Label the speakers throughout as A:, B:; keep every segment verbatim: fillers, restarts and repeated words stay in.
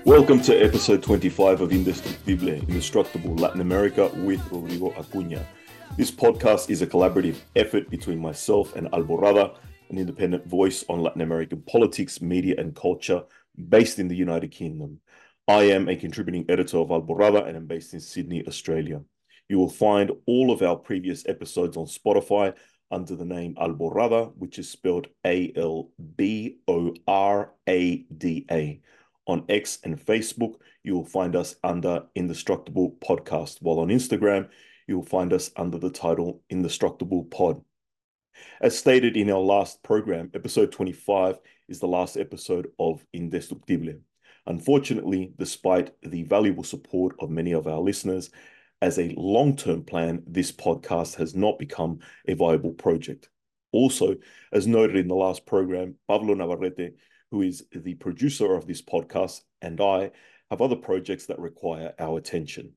A: Welcome to episode twenty-five of Indestructible, Indestructible Latin America with Rodrigo Acuña. This podcast is a collaborative effort between myself and Alborada, an independent voice on Latin American politics, media, and culture based in the United Kingdom. I am a contributing editor of Alborada and I'm based in Sydney, Australia. You will find all of our previous episodes on Spotify under the name Alborada, which is spelled A L B O R A D A. On X and Facebook, you will find us under Indestructible Podcast, while on Instagram, you will find us under the title Indestructible Pod. As stated in our last program, episode twenty-five is the last episode of Indestructible. Unfortunately, despite the valuable support of many of our listeners, as a long-term plan, this podcast has not become a viable project. Also, as noted in the last program, Pablo Navarrete, who is the producer of this podcast, and I have other projects that require our attention.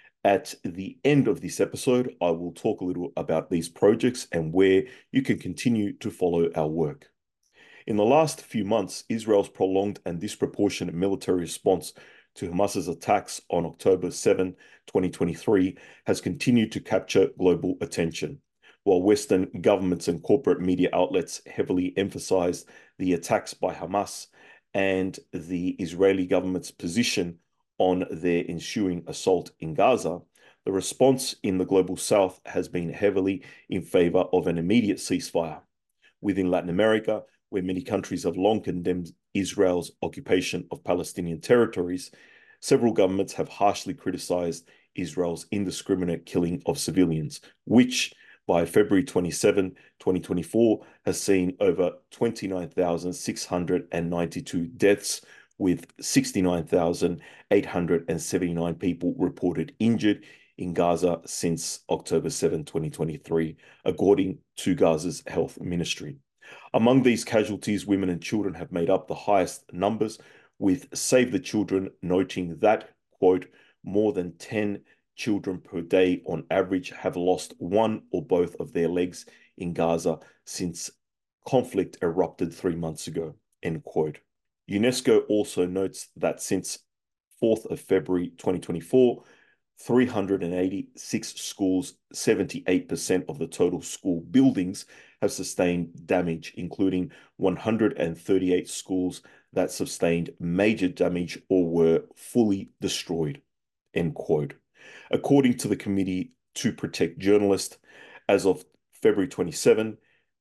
A: At the end of this episode, I will talk a little about these projects and where you can continue to follow our work. In the last few months, Israel's prolonged and disproportionate military response to Hamas's attacks on October seventh, twenty twenty-three, has continued to capture global attention. While Western governments and corporate media outlets heavily emphasized the attacks by Hamas and the Israeli government's position on their ensuing assault in Gaza, the response in the global south has been heavily in favor of an immediate ceasefire. Within Latin America, where many countries have long condemned Israel's occupation of Palestinian territories, several governments have harshly criticized Israel's indiscriminate killing of civilians, which by February twenty-seventh, twenty twenty-four, has seen over twenty-nine thousand six hundred ninety-two deaths, with sixty-nine thousand eight hundred seventy-nine people reported injured in Gaza since October seventh, twenty twenty-three, according to Gaza's health ministry. Among these casualties, women and children have made up the highest numbers, with Save the Children noting that, quote, more than ten children per day on average have lost one or both of their legs in Gaza since conflict erupted three months ago, end quote. UNESCO also notes that since fourth of February twenty twenty-four, three hundred eighty-six schools, seventy-eight percent of the total school buildings, have sustained damage, including one hundred thirty-eight schools that sustained major damage or were fully destroyed, end quote. According to the Committee to Protect Journalists, as of February twenty-seventh,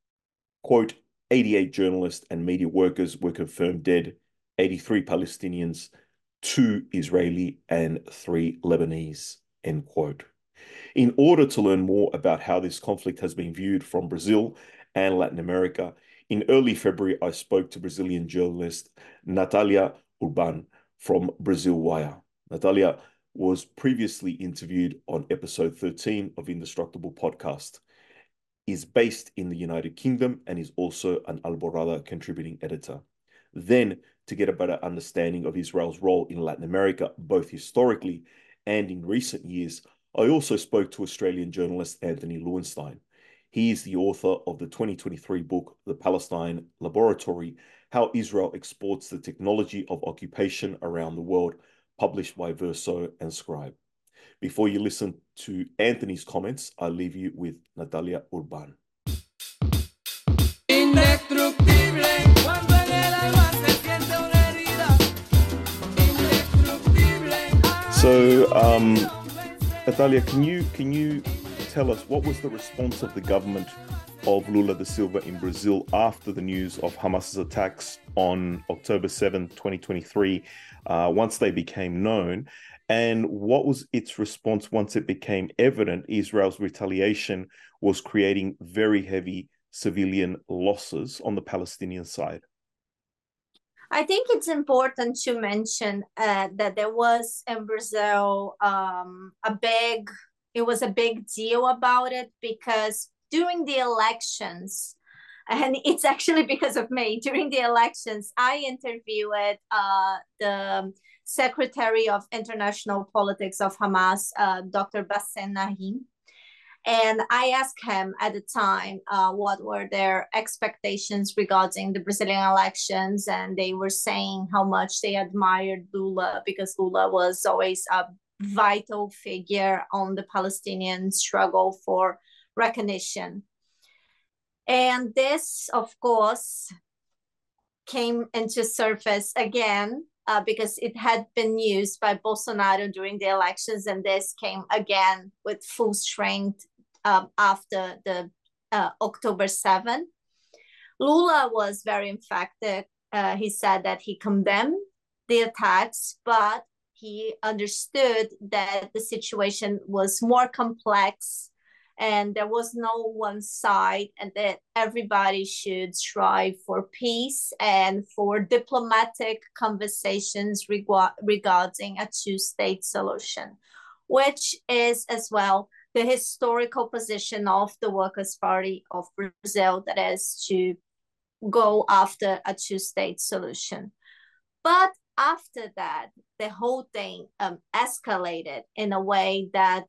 A: quote, eighty-eight journalists and media workers were confirmed dead, eighty-three Palestinians, two Israeli, and three Lebanese, end quote. In order to learn more about how this conflict has been viewed from Brazil and Latin America, in early February, I spoke to Brazilian journalist Natalia Urban from Brazil Wire. Natalia was previously interviewed on episode thirteen of Indestructible Podcast, is based in the United Kingdom, and is also an Alborada contributing editor. Then, to get a better understanding of Israel's role in Latin America, both historically and in recent years, I also spoke to Australian journalist Anthony Loewenstein. He is the author of the twenty twenty-three book, The Palestine Laboratory: How Israel Exports the Technology of Occupation Around the World, published by Verso and Scribe. Before you listen to Anthony's comments, I leave you with Natalia Urban. So, um, Natalia, can you can you tell us what was the response of the government of Lula da Silva in Brazil after the news of Hamas's attacks on October seventh, twenty twenty-three, uh, once they became known? And what was its response once it became evident Israel's retaliation was creating very heavy civilian losses on the Palestinian side?
B: I think it's important to mention uh, that there was in Brazil um, a big, it was a big deal about it because during the elections, and it's actually because of me, during the elections, I interviewed uh, the Secretary of International Politics of Hamas, uh, Doctor Bassem Naim. And I asked him at the time uh, what were their expectations regarding the Brazilian elections. And they were saying how much they admired Lula because Lula was always a vital figure on the Palestinian struggle for recognition. And this, of course, came into surface again uh, because it had been used by Bolsonaro during the elections, and this came again with full strength um, after the uh, October seventh. Lula was very emphatic. Uh, he said that he condemned the attacks, but he understood that the situation was more complex and there was no one side, and that everybody should strive for peace and for diplomatic conversations reg- regarding a two-state solution, which is as well the historical position of the Workers' Party of Brazil, that is to go after a two-state solution. But after that, the whole thing um, escalated in a way that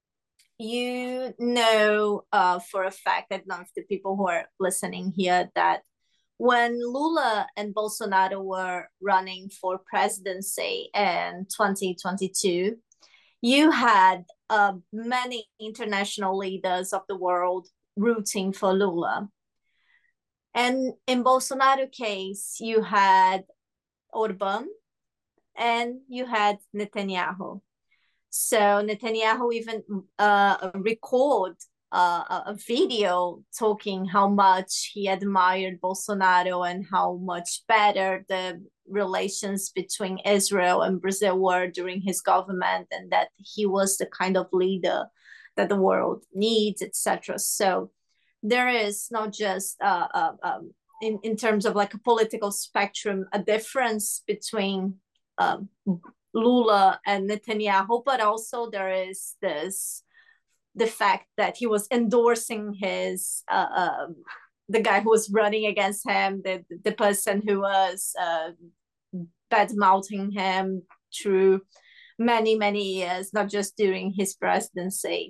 B: you know uh, for a fact, that none of the people who are listening here, that when Lula and Bolsonaro were running for presidency in twenty twenty-two, you had uh, many international leaders of the world rooting for Lula. And in Bolsonaro case, you had Orbán and you had Netanyahu. So Netanyahu even uh, record uh, a video talking how much he admired Bolsonaro and how much better the relations between Israel and Brazil were during his government, and that he was the kind of leader that the world needs, et cetera. So there is not just uh, uh, um, in, in terms of like a political spectrum, a difference between um, Lula and Netanyahu, but also there is this the fact that he was endorsing his uh, uh, the guy who was running against him, the the person who was uh, bad mouthing him through many many years, not just during his presidency.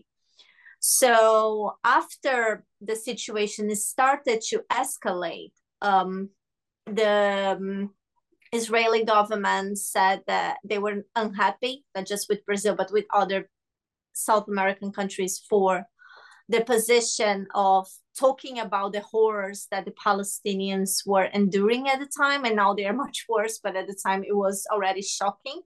B: So after the situation started to escalate, um, the um, Israeli government said that they were unhappy, not just with Brazil, but with other South American countries, for the position of talking about the horrors that the Palestinians were enduring at the time. And now they are much worse, but at the time it was already shocking.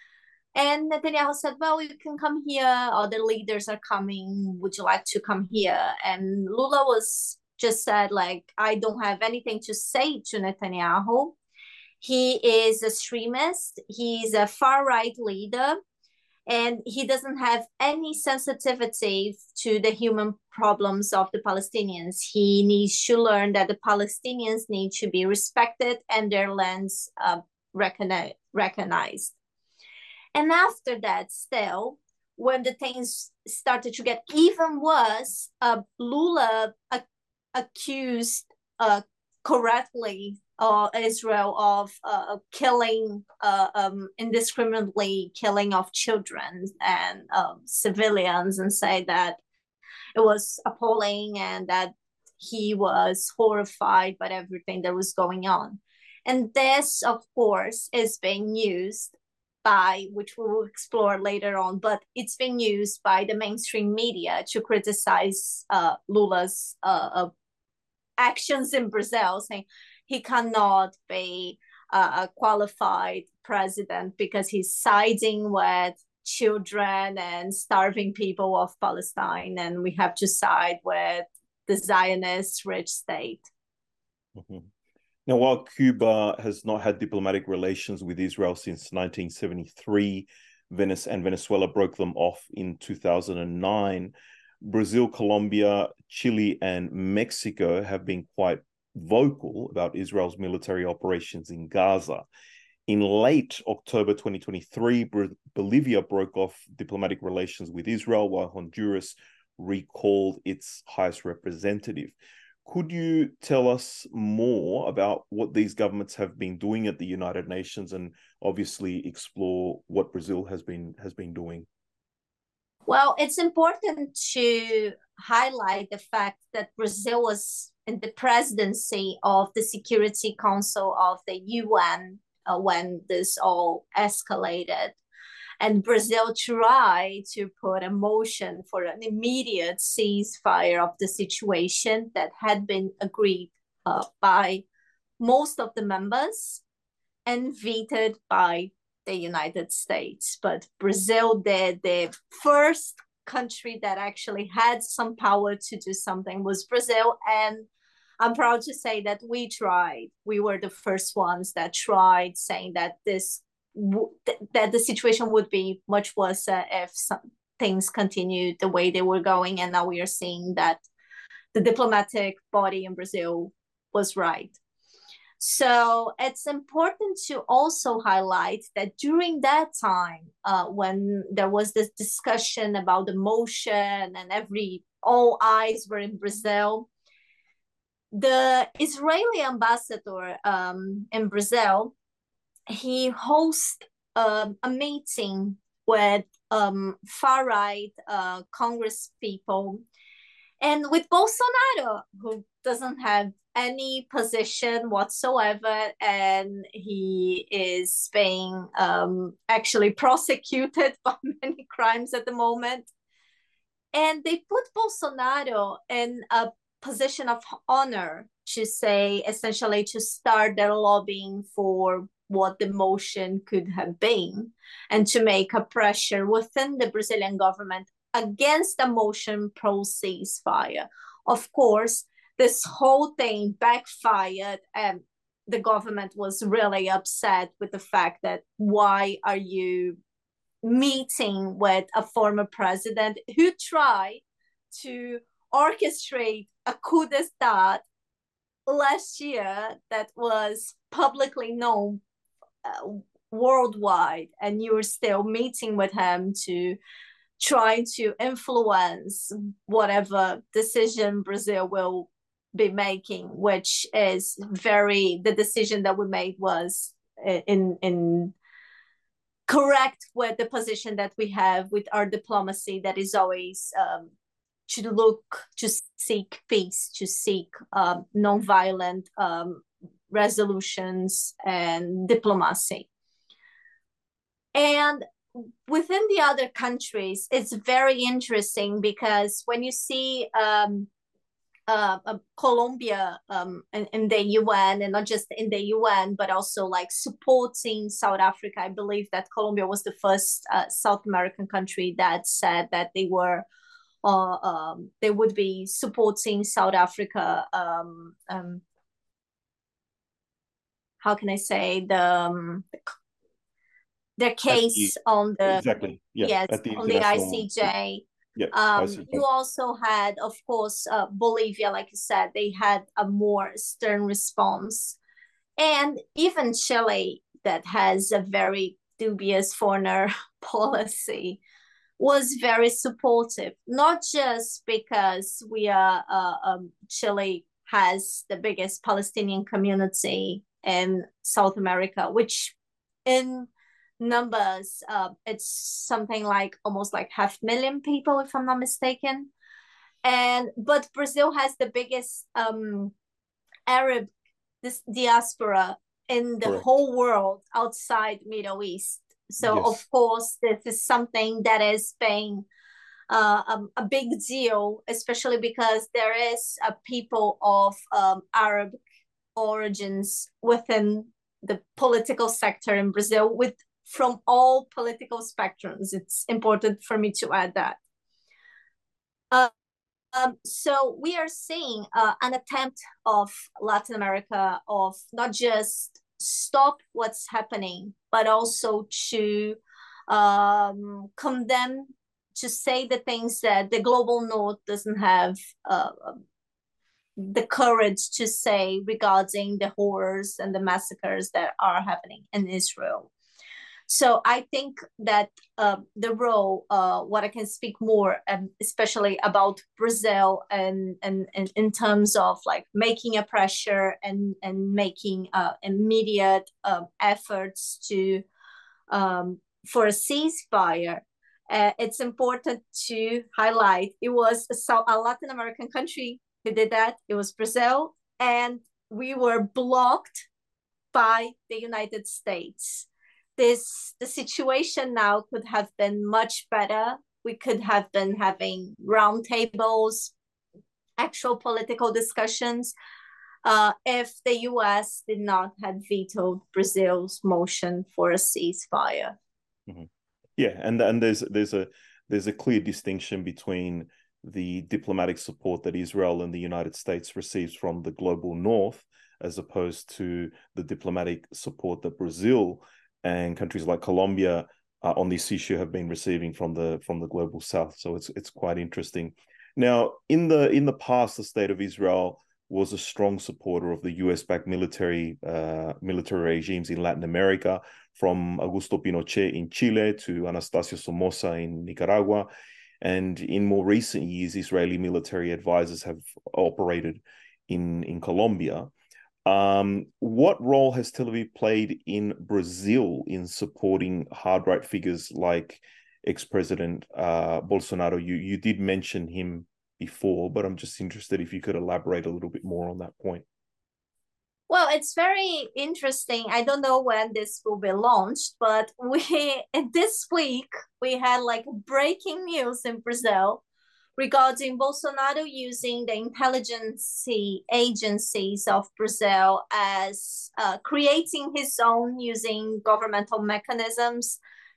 B: And Netanyahu said, well, you can come here. Other leaders are coming. Would you like to come here? And Lula was just said, like, I don't have anything to say to Netanyahu. He is a extremist. He's a far-right leader. And he doesn't have any sensitivity to the human problems of the Palestinians. He needs to learn that the Palestinians need to be respected and their lands uh, recognize, recognized. And after that, still, when the things started to get even worse, uh, Lula uh, accused uh, correctly uh, Israel of uh, killing, uh, um, indiscriminately killing of children and um, civilians, and say that it was appalling and that he was horrified by everything that was going on. And this, of course, is being used by, which we will explore later on, but it's been used by the mainstream media to criticize uh, Lula's uh, uh, actions in Brazil, saying he cannot be uh, a qualified president because he's siding with children and starving people of Palestine, and we have to side with the Zionist rich state.
A: Mm-hmm. Now, while Cuba has not had diplomatic relations with Israel since nineteen seventy-three, Venice and Venezuela broke them off in two thousand nine, Brazil, Colombia, Chile, and Mexico have been quite vocal about Israel's military operations in Gaza. In late October twenty twenty-three, Bolivia broke off diplomatic relations with Israel, while Honduras recalled its highest representative. Could you tell us more about what these governments have been doing at the United Nations, and obviously explore what Brazil has been has been doing?
B: Well, it's important to highlight the fact that Brazil was in the presidency of the Security Council of the U N uh, when this all escalated. And Brazil tried to put a motion for an immediate ceasefire of the situation that had been agreed uh, by most of the members and vetoed by the United States. But Brazil did. The first country that actually had some power to do something was Brazil. And I'm proud to say that we tried. We were the first ones that tried, saying that this that the situation would be much worse uh, if some things continued the way they were going. And now we are seeing that the diplomatic body in Brazil was right. So it's important to also highlight that during that time, uh, when there was this discussion about the motion and every all eyes were in Brazil, the Israeli ambassador um, in Brazil, he hosted um, a meeting with um, far right uh, Congress people and with Bolsonaro, who doesn't have any position whatsoever, and he is being um, actually prosecuted for many crimes at the moment. And they put Bolsonaro in a position of honor to say, essentially, to start their lobbying for what the motion could have been and to make a pressure within the Brazilian government against the motion pro ceasefire. Of course, this whole thing backfired and the government was really upset with the fact that why are you meeting with a former president who tried to orchestrate a coup d'etat last year that was publicly known uh, worldwide, and you're still meeting with him to try to influence whatever decision Brazil will be making, which is very, the decision that we made was in in correct with the position that we have with our diplomacy that is always um, to look, to seek peace, to seek um, nonviolent um, resolutions and diplomacy. And within the other countries, it's very interesting because when you see um, uh, uh, Colombia um, in, in the U N, and not just in the U N, but also like supporting South Africa. I believe that Colombia was the first uh, South American country that said that they were uh, um, they would be supporting South Africa. Um, um, how can I say the um, their case
A: the,
B: on the
A: exactly yeah
B: yes
A: at the
B: on the
A: international
B: I C J.
A: yeah
B: Um,
A: I C J.
B: you also had, of course, uh, Bolivia, like you said, they had a more stern response. And even Chile, that has a very dubious foreigner policy, was very supportive, not just because we are, uh, um, Chile has the biggest Palestinian community in South America, which in numbers, uh, it's something like almost like half million people, if I'm not mistaken. And but Brazil has the biggest um, Arab this diaspora in the
A: Correct.
B: whole world outside Middle East. So
A: Yes.
B: of course, this is something that is being uh, um, a big deal, especially because there is a people of um, Arab origins within the political sector in Brazil, with from all political spectrums. It's important for me to add that. Uh, um, so we are seeing uh, an attempt of Latin America of not just stop what's happening, but also to um, condemn, to say the things that the global north doesn't have uh, the courage to say regarding the horrors and the massacres that are happening in Israel. So I think that uh, the role, uh, what I can speak more, um, especially about Brazil, and, and, and in terms of like making a pressure and and making uh, immediate uh, efforts to um, for a ceasefire, Uh, it's important to highlight it was a, South, a Latin American country who did that. It was Brazil, and we were blocked by the United States. This the situation now could have been much better. We could have been having roundtables, actual political discussions, uh, if the U S did not have vetoed Brazil's motion for a ceasefire.
A: Mm-hmm. Yeah, and and there's there's a there's a clear distinction between the diplomatic support that Israel and the United States receives from the global north, as opposed to the diplomatic support that Brazil and countries like Colombia uh, on this issue have been receiving from the from the global south. So it's it's quite interesting. Now, in the in the past, the state of Israel was a strong supporter of the U S-backed military uh, military regimes in Latin America, from Augusto Pinochet in Chile to Anastasio Somoza in Nicaragua. And in more recent years, Israeli military advisors have operated in, in Colombia. Um, what role has Tel Aviv played in Brazil in supporting hard-right figures like ex-President uh, Bolsonaro? You, you did mention him before, but I'm just interested if you could elaborate a little bit more on that point.
B: Well, it's very interesting. I don't know when this will be launched, but we this week we had like breaking news in Brazil regarding Bolsonaro using the intelligence agencies of Brazil as uh, creating his own using governmental mechanisms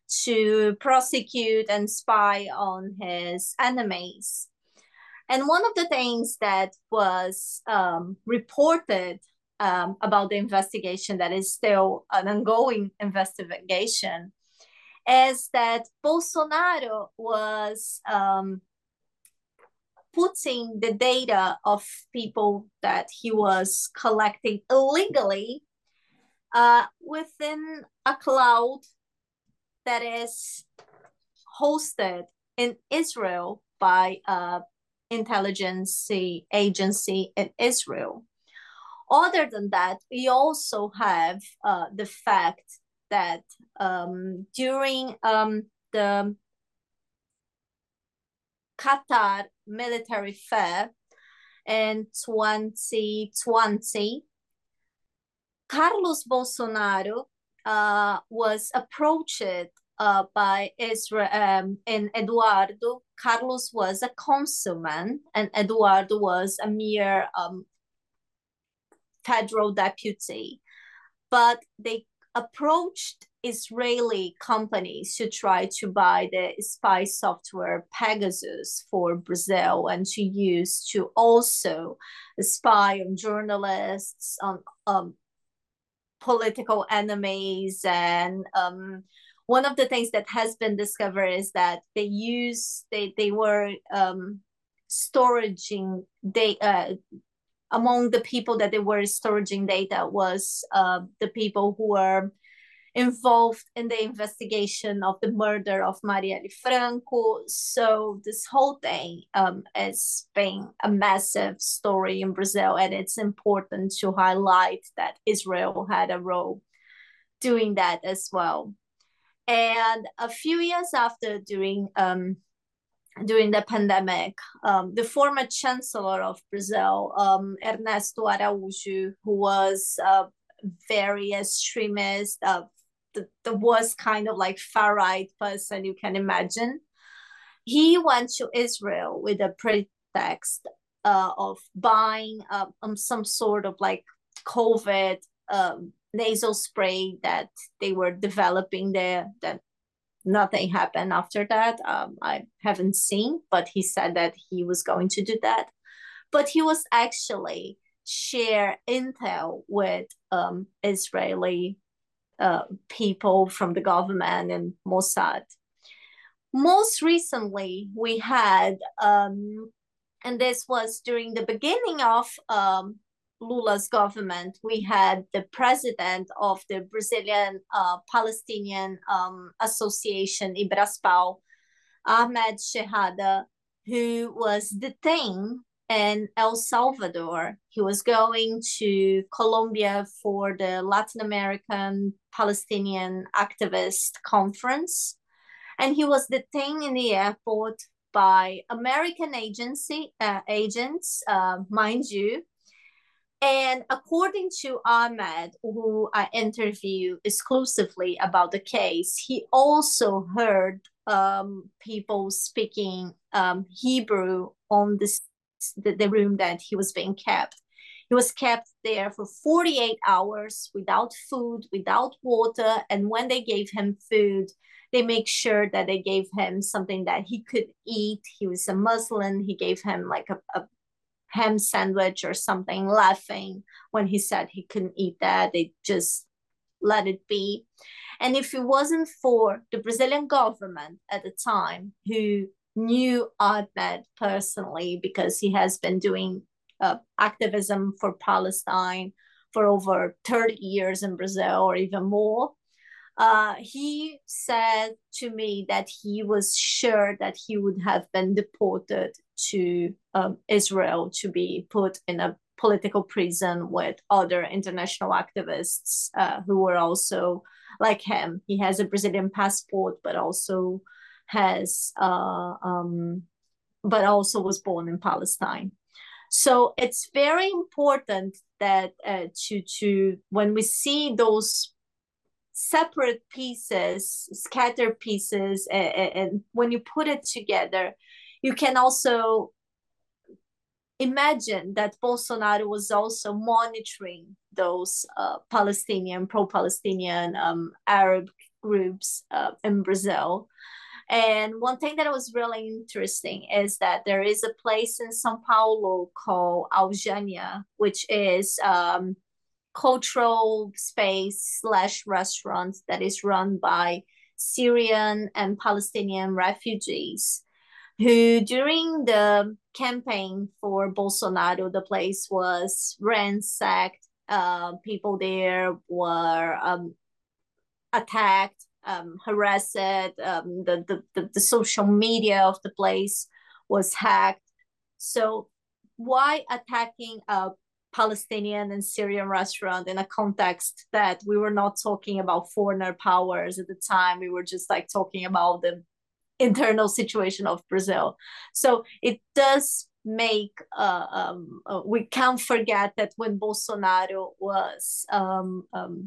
B: to prosecute and spy on his enemies. And one of the things that was um, reported um, about the investigation, that is still an ongoing investigation, is that Bolsonaro was um, putting the data of people that he was collecting illegally uh, within a cloud that is hosted in Israel by a intelligence agency in Israel. Other than that, we also have uh, the fact that um, during um, the Qatar military fair in twenty twenty, Carlos Bolsonaro uh, was approached uh, by Israel um, and Eduardo. Carlos was a consulman and Eduardo was a mere um, federal deputy. But they approached Israeli companies to try to buy the spy software Pegasus for Brazil and to use to also spy on journalists, on um, political enemies. And um, one of the things that has been discovered is that they use, they, they were um, storaging, they, uh, among the people that they were storaging data was uh, the people who were involved in the investigation of the murder of Marielle Franco. So this whole thing um, has been a massive story in Brazil, and it's important to highlight that Israel had a role doing that as well. And a few years after, during um, during the pandemic, um, the former chancellor of Brazil, um, Ernesto Araújo, who was a very extremist, uh, the, the worst kind of like far-right person you can imagine, he went to Israel with a pretext uh, of buying uh, um, some sort of like COVID um, nasal spray that they were developing there, that nothing happened after that. Um, I haven't seen, but he said that he was going to do that. But he was actually share intel with um, Israeli uh, people from the government and Mossad. Most recently, we had, um, and this was during the beginning of um, Lula's government, we had the president of the Brazilian uh, Palestinian um, Association, Ibraspal, Ahmed Shehada, who was detained in El Salvador. He was going to Colombia for the Latin American Palestinian Activist Conference. and he was detained in the airport by American agency uh, agents, uh, mind you. And according to Ahmed, who I interviewed exclusively about the case, he also heard um, people speaking um, Hebrew on this, the, the room that he was being kept. He was kept there for forty-eight hours without food, without water. And when they gave him food, they make sure that they gave him something that he could eat. He was a Muslim. He gave him like a, a ham sandwich or something, laughing when he said he couldn't eat that. They just let it be. And if it wasn't for the Brazilian government at the time, who knew Ahmed personally because he has been doing uh, activism for Palestine for over thirty years in Brazil or even more, uh, he said to me that he was sure that he would have been deported to um, Israel to be put in a political prison with other international activists uh, who were also like him. He has a Brazilian passport, but also has, uh, um, but also was born in Palestine. So it's very important that uh, to to when we see those separate pieces, scattered pieces, and, and when you put it together, you can also imagine that Bolsonaro was also monitoring those uh, Palestinian, pro-Palestinian um, Arab groups uh, in Brazil. And one thing that was really interesting is that there is a place in São Paulo called Aljânia, which is um, cultural space slash restaurant that is run by Syrian and Palestinian refugees who during the campaign for Bolsonaro, the place was ransacked. Uh, people there were um, attacked, um, harassed. Um, the, the, the, the social media of the place was hacked. So why attacking a Palestinian and Syrian restaurant in a context that we were not talking about foreigner powers at the time? We were just like talking about the internal situation of Brazil. So it does make, uh, um, uh, we can't forget that when Bolsonaro was, um, um,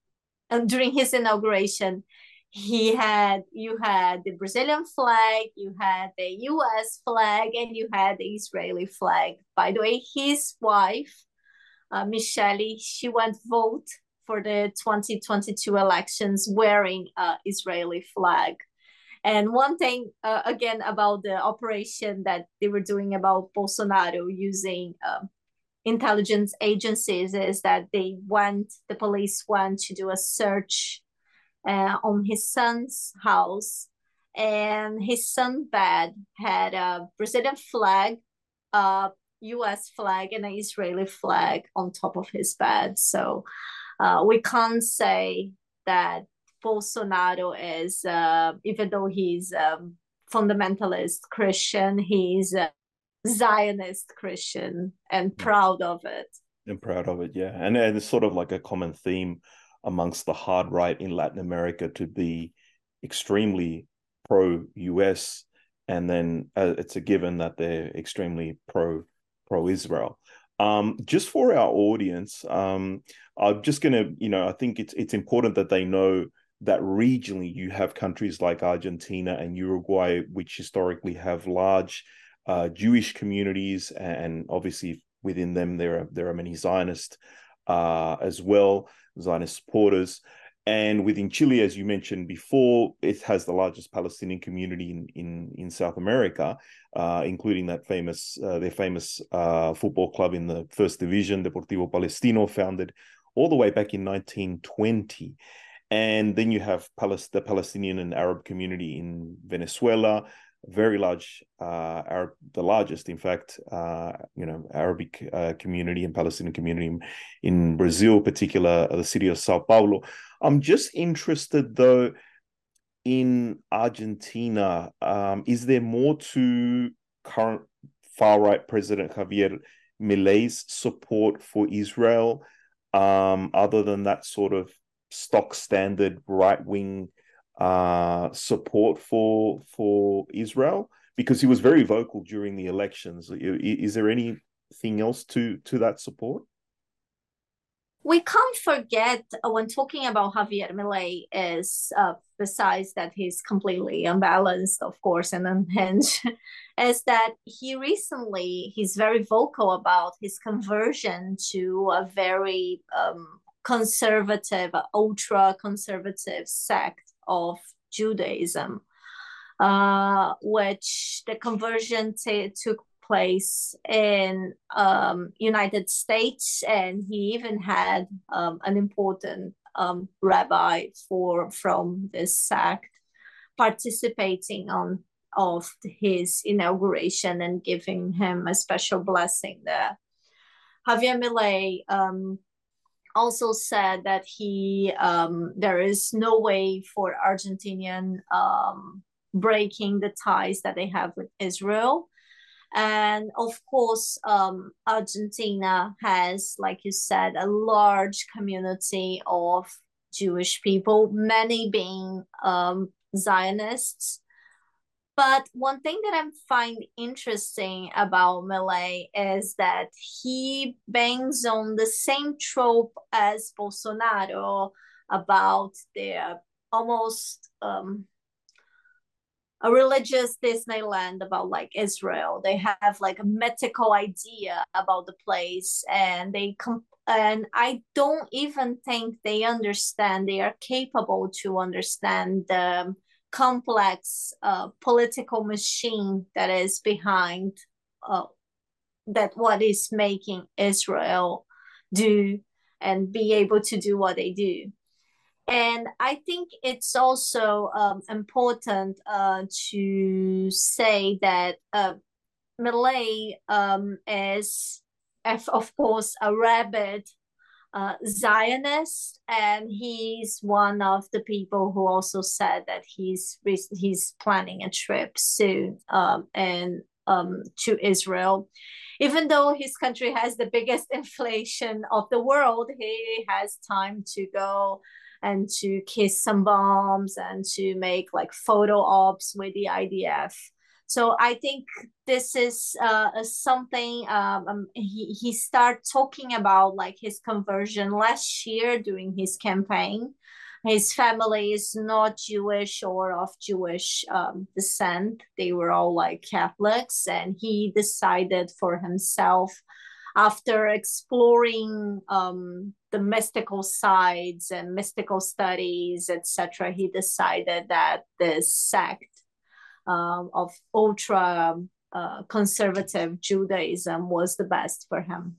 B: and during his inauguration, he had, you had the Brazilian flag, you had the U S flag, and you had the Israeli flag. By the way, his wife, uh, Michelle, she went vote for the twenty twenty-two elections wearing an Israeli flag. And one thing, uh, again, about the operation that they were doing about Bolsonaro using uh, intelligence agencies is that they went, the police went to do a search uh, on his son's house. And his son's bed had a Brazilian flag, a U S flag, and an Israeli flag on top of his bed. So uh, we can't say that Bolsonaro is, uh, even though he's a fundamentalist Christian, he's a Zionist Christian and proud of it.
A: And proud of it, yeah. And, and it's sort of like a common theme amongst the hard right in Latin America to be extremely pro-U S, and then uh, it's a given that they're extremely pro pro-Israel. Um, just for our audience, um, I'm just going to, you know, I think it's it's important that they know that regionally you have countries like Argentina and Uruguay, which historically have large uh, Jewish communities, and obviously within them there are there are many Zionist uh, as well, Zionist supporters. And within Chile, as you mentioned before, it has the largest Palestinian community in in, in South America, uh, including that famous uh, their famous uh, football club in the first division, Deportivo Palestino, founded all the way back in nineteen twenty. And then you have Palest- the Palestinian and Arab community in Venezuela, very large uh, Arab, the largest, in fact, uh, you know, Arabic uh, community and Palestinian community in, in Brazil, particular the city of Sao Paulo. I'm just interested, though, in Argentina. Um, is there more to current far-right President Javier Milei's support for Israel, um, other than that sort of stock standard right-wing uh, support for for Israel? Because he was very vocal during the elections. Is there anything else to to that support?
B: We can't forget uh, when talking about Javier Milei is uh, besides that he's completely unbalanced, of course, and unhinged, is that he recently he's very vocal about his conversion to a very um, conservative, ultra conservative sect of Judaism, uh, which the conversion t- took place in um, United States, and he even had um, an important um, rabbi for from this sect participating on of his inauguration and giving him a special blessing there. Javier Milei um, also said that he um, there is no way for Argentinian um, breaking the ties that they have with Israel. And of course, um, Argentina has, like you said, a large community of Jewish people, many being um, Zionists. But one thing that I find interesting about Milei is that he bangs on the same trope as Bolsonaro about their almost um, a religious Disneyland about like Israel. They have like a mythical idea about the place, and they com- and I don't even think they understand. They are capable to understand the complex uh, political machine that is behind uh, that what is making Israel do and be able to do what they do. And I think it's also um, important uh, to say that uh, Milei um, is, of course, a rabid uh, Zionist, and he's one of the people who also said that he's he's planning a trip soon um, and um, to Israel. Even though his country has the biggest inflation of the world, he has time to go and to kiss some bombs and to make like photo ops with the I D F. So I think this is uh, something um, um, he, he started talking about like his conversion last year during his campaign. His family is not Jewish or of Jewish um, descent. They were all like Catholics, and he decided for himself after exploring um, the mystical sides and mystical studies, et cetera. He decided that this sect um, of ultra uh, conservative Judaism was the best for him.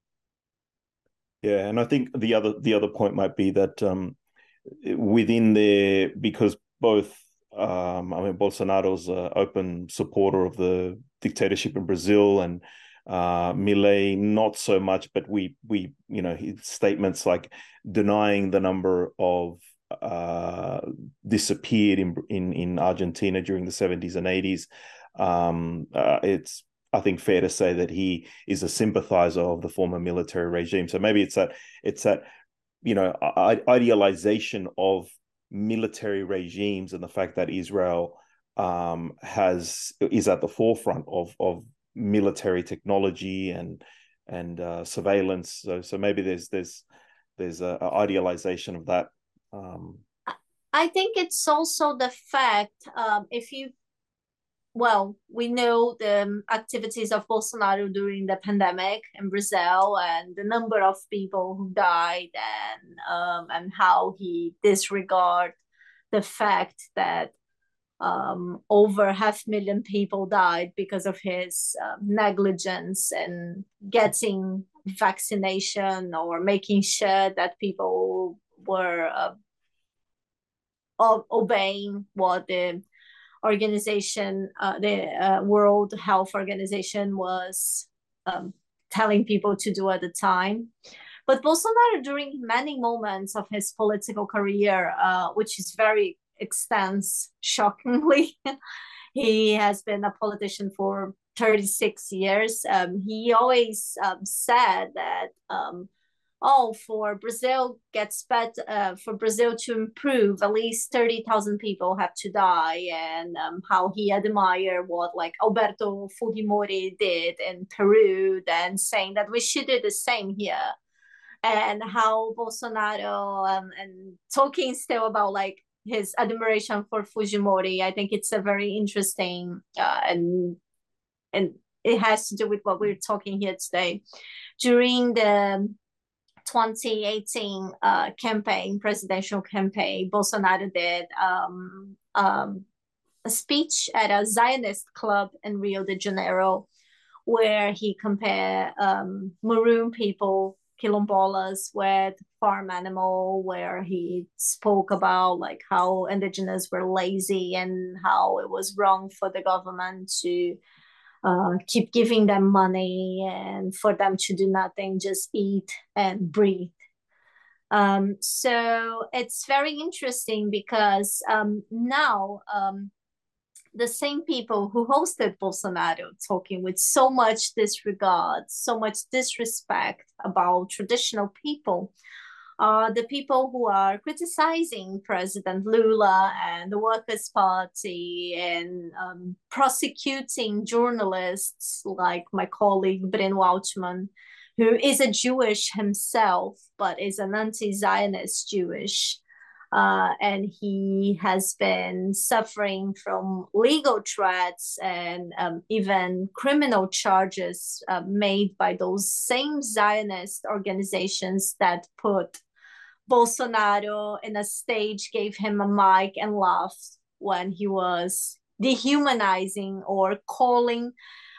A: Yeah, and I think the other the other point might be that um, within there, because both um, I mean Bolsonaro's an open supporter of the dictatorship in Brazil, and uh, Milei not so much, but we we you know his statements like denying the number of uh, disappeared in in in Argentina during the seventies and eighties. Um, uh, it's I think fair to say that he is a sympathizer of the former military regime. So maybe it's that it's that you know idealization of military regimes and the fact that Israel um, has is at the forefront of of military technology and and uh, surveillance. So so maybe there's there's there's a, a idealization of that. Um,
B: I think it's also the fact um, if you well, we know the activities of Bolsonaro during the pandemic in Brazil and the number of people who died and um, and how he disregard the fact that um, over half million people died because of his uh, negligence in getting vaccination or making sure that people were uh, obeying what the organization, uh, the uh, World Health Organization was um, telling people to do at the time. But Bolsonaro, during many moments of his political career, uh, which is very extensive, shockingly, he has been a politician for thirty-six years. Um, he always um, said that um, oh, for Brazil gets better, uh, for Brazil to improve, at least thirty thousand people have to die, and um, how he admired what like Alberto Fujimori did in Peru, then saying that we should do the same here, and how Bolsonaro um, and talking still about like his admiration for Fujimori. I think it's a very interesting uh, and and it has to do with what we're talking here today. During the twenty eighteen uh, campaign, presidential campaign, Bolsonaro did um, um, a speech at a Zionist club in Rio de Janeiro, where he compared um, Maroon people, quilombolas, with farm animal, where he spoke about like how indigenous were lazy and how it was wrong for the government to uh, keep giving them money and for them to do nothing, just eat and breathe. Um, so it's very interesting because um, now um, the same people who hosted Bolsonaro talking with so much disregard, so much disrespect about traditional people, are the people who are criticizing President Lula and the Workers' Party and um, prosecuting journalists like my colleague Breno Altman, who is a Jewish himself, but is an anti-Zionist Jewish. Uh, and he has been suffering from legal threats and um, even criminal charges uh, made by those same Zionist organizations that put Bolsonaro in a stage, gave him a mic, and laughed when he was dehumanizing or calling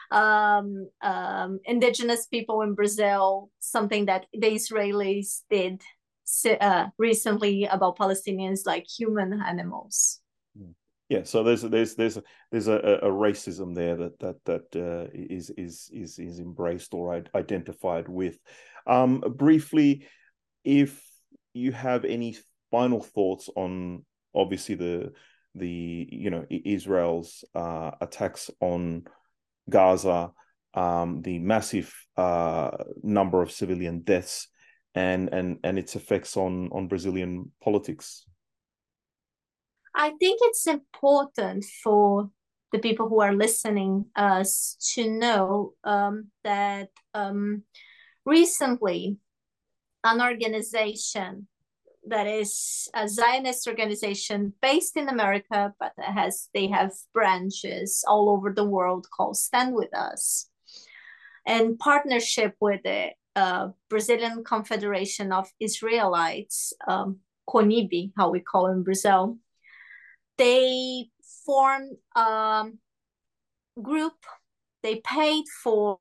B: um, um, indigenous people in Brazil, something that the Israelis did uh, recently about Palestinians like human animals.
A: Yeah, so there's there's there's there's a, a racism there that that that uh, is is is is embraced or identified with. Um, briefly, if you have any final thoughts on obviously the the you know Israel's uh, attacks on Gaza, um, the massive uh, number of civilian deaths, and and and its effects on on Brazilian politics.
B: I think it's important for the people who are listening us to know um, that um, recently an organization that is a Zionist organization based in America, but has they have branches all over the world called Stand With Us, in partnership with the uh, Brazilian Confederation of Israelites, um, CONIB, how we call it in Brazil. They formed a group. They paid for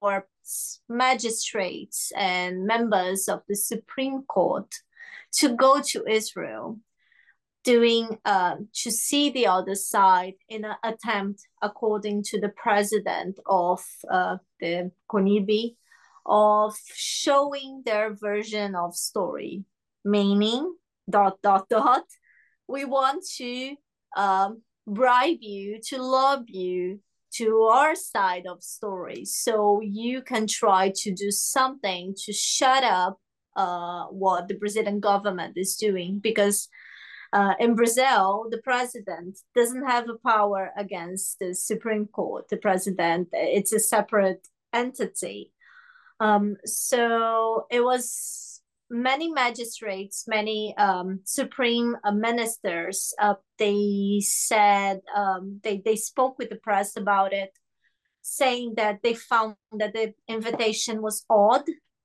B: magistrates and members of the Supreme Court to go to Israel, doing uh, to see the other side in an attempt, according to the president of uh, the CONIB, of showing their version of story, meaning dot dot dot. We want to um, bribe you, to love you to our side of story, so you can try to do something to shut up uh, what the Brazilian government is doing, because uh, in Brazil, the president doesn't have a power against the Supreme Court. The president, it's a separate entity. Um, so it was many magistrates, many um, supreme uh, ministers. Uh, they said um, they they spoke with the press about it, saying that they found that the invitation was odd,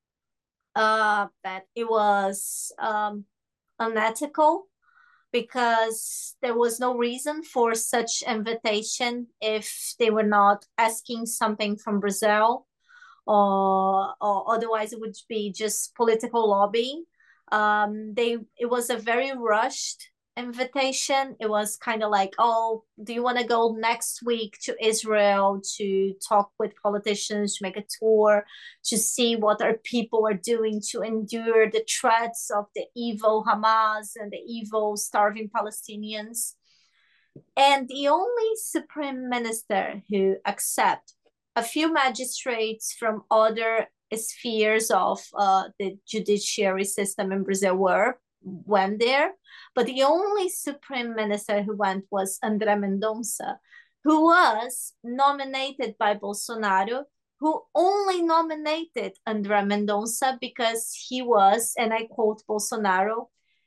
B: uh, that it was um, unethical, because there was no reason for such invitation if they were not asking something from Brazil, or, or otherwise it would be just political lobbying. Um, they it was a very rushed invitation. It was kind of like, oh, do you want to go next week to Israel to talk with politicians, to make a tour, to see what our people are doing to endure the threats of the evil Hamas and the evil starving Palestinians? And the only supreme minister who accepted a few magistrates from other spheres of uh, the judiciary system in Brazil were went there, but the only supreme minister who went was André Mendonça, who was nominated by Bolsonaro, who only nominated André Mendonça because he was, and I quote Bolsonaro,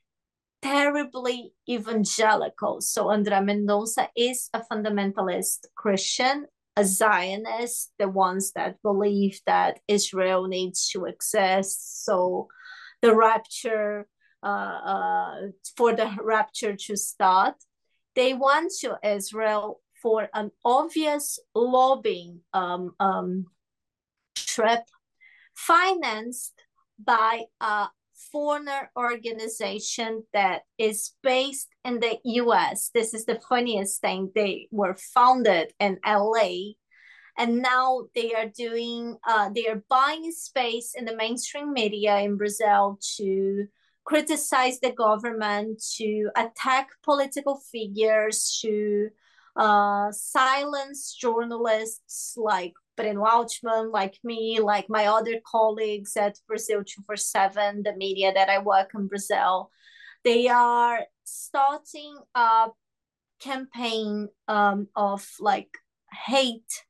B: terribly evangelical. So André Mendonça is a fundamentalist Christian, a Zionist, the ones that believe that Israel needs to exist. So the rapture, uh, uh, for the rapture to start, they went to Israel for an obvious lobbying um, um, trip financed by a foreigner organization that is based in the U S. This is the funniest thing. They were founded in L A, and now they are doing, uh, they are buying space in the mainstream media in Brazil to criticize the government, to attack political figures, to uh, silence journalists like Breno Altman, like me, like my other colleagues at Brazil two forty-seven, the media that I work in Brazil. They are starting a campaign um, of like hate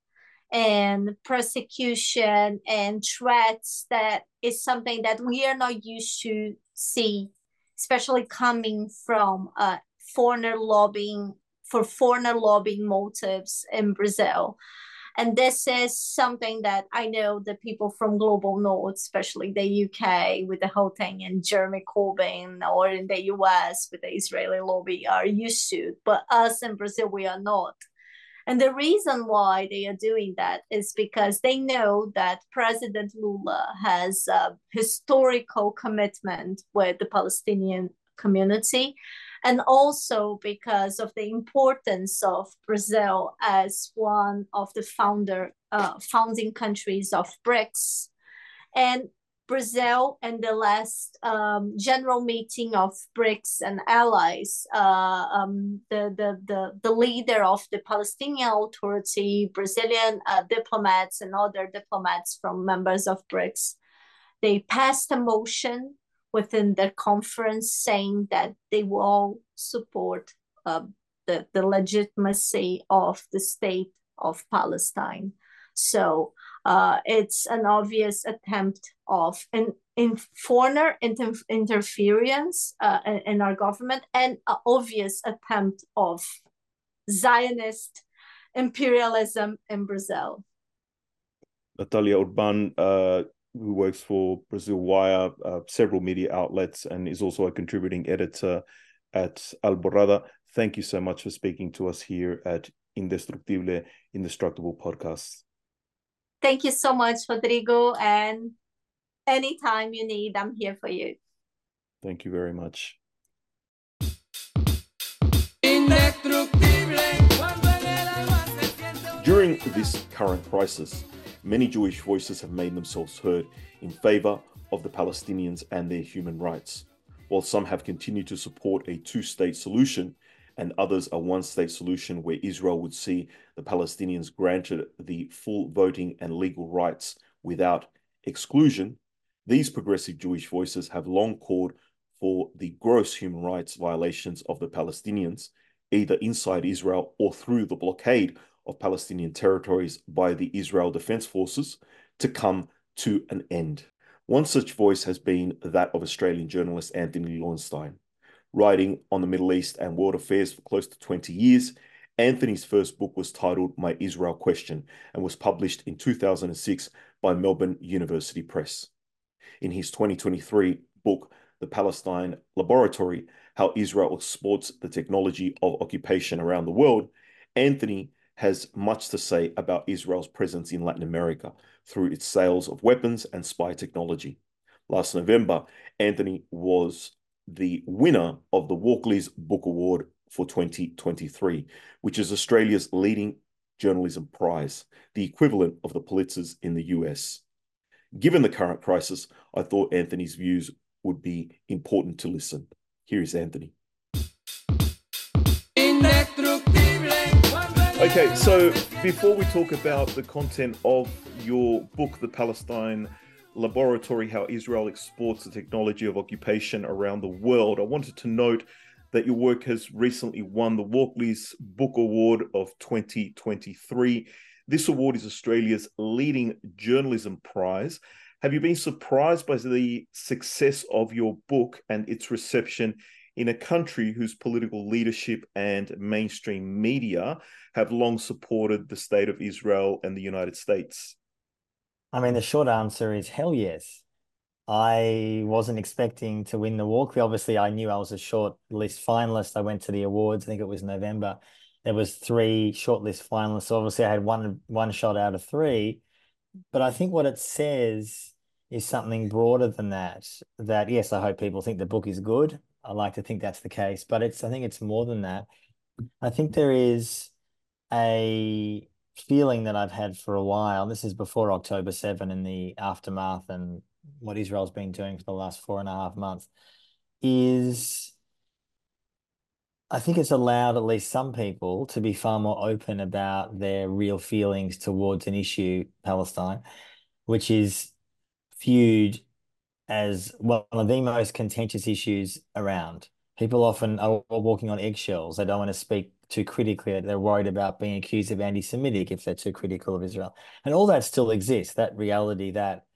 B: and persecution and threats that is something that we are not used to see, especially coming from uh, foreigner lobbying, for foreigner lobbying motives in Brazil. And this is something that I know the people from Global North, especially the U K with the whole thing, and Jeremy Corbyn, or in the U S with the Israeli lobby, are used to. But us in Brazil, we are not. And the reason why they are doing that is because they know that President Lula has a historical commitment with the Palestinian community, and also because of the importance of Brazil as one of the founder uh, founding countries of BRICS. And Brazil, in the last um, general meeting of BRICS and allies, uh, um, the, the, the, the leader of the Palestinian Authority, Brazilian uh, diplomats and other diplomats from members of BRICS, they passed a motion within their conference saying that they will support uh, the, the legitimacy of the state of Palestine. So uh, it's an obvious attempt of an in foreigner inter interference uh, in, in our government, and an obvious attempt of Zionist imperialism in Brazil.
A: Natalia Urban, uh, who works for Brazil Wire, uh, several media outlets, and is also a contributing editor at Alborada. Thank you so much for speaking to us here at Indestructible, Indestructible Podcast.
B: Thank you so much, Rodrigo, and anytime you need, I'm here for you.
A: Thank you very much. During this current crisis, many Jewish voices have made themselves heard in favor of the Palestinians and their human rights. While some have continued to support a two-state solution, and others a one-state solution where Israel would see the Palestinians granted the full voting and legal rights without exclusion, these progressive Jewish voices have long called for the gross human rights violations of the Palestinians, either inside Israel or through the blockade of Palestinian territories by the Israel Defense Forces, to come to an end. One such voice has been that of Australian journalist Anthony Loewenstein. Writing on the Middle East and world affairs for close to twenty years, Anthony's first book was titled My Israel Question and was published in two thousand six by Melbourne University Press. In his twenty twenty-three book, The Palestine Laboratory, How Israel Exports the Technology of Occupation Around the World, Anthony has much to say about Israel's presence in Latin America through its sales of weapons and spy technology. Last November, Anthony was the winner of the Walkley's Book Award for twenty twenty-three, which is Australia's leading journalism prize, the equivalent of the Pulitzers in the U S. Given the current crisis, I thought Anthony's views would be important to listen. Here is Anthony. Okay, so before we talk about the content of your book, The Palestine Laboratory: How Israel Exports the Technology of Occupation Around the World, I wanted to note that your work has recently won the Walkley's Book Award of twenty twenty-three. This award is Australia's leading journalism prize. Have you been surprised by the success of your book and its reception in a country whose political leadership and mainstream media have long supported the State of Israel and the United States?
C: I mean, the short answer is hell yes. I wasn't expecting to win the Walkley. Obviously, I knew I was a short list finalist. I went to the awards. I think it was November. There was three shortlist finalists. So obviously, I had one one shot out of three. But I think what it says is something broader than that. That yes, I hope people think the book is good. I like to think that's the case, but it's I think it's more than that. I think there is a feeling that I've had for a while. This is before October seventh and the aftermath and what Israel's been doing for the last four and a half months is I think it's allowed at least some people to be far more open about their real feelings towards an issue, Palestine, which is viewed as one of the most contentious issues around. People often are walking on eggshells. They don't want to speak too critically. They're worried about being accused of anti-Semitic if they're too critical of Israel. And all that still exists, that reality, that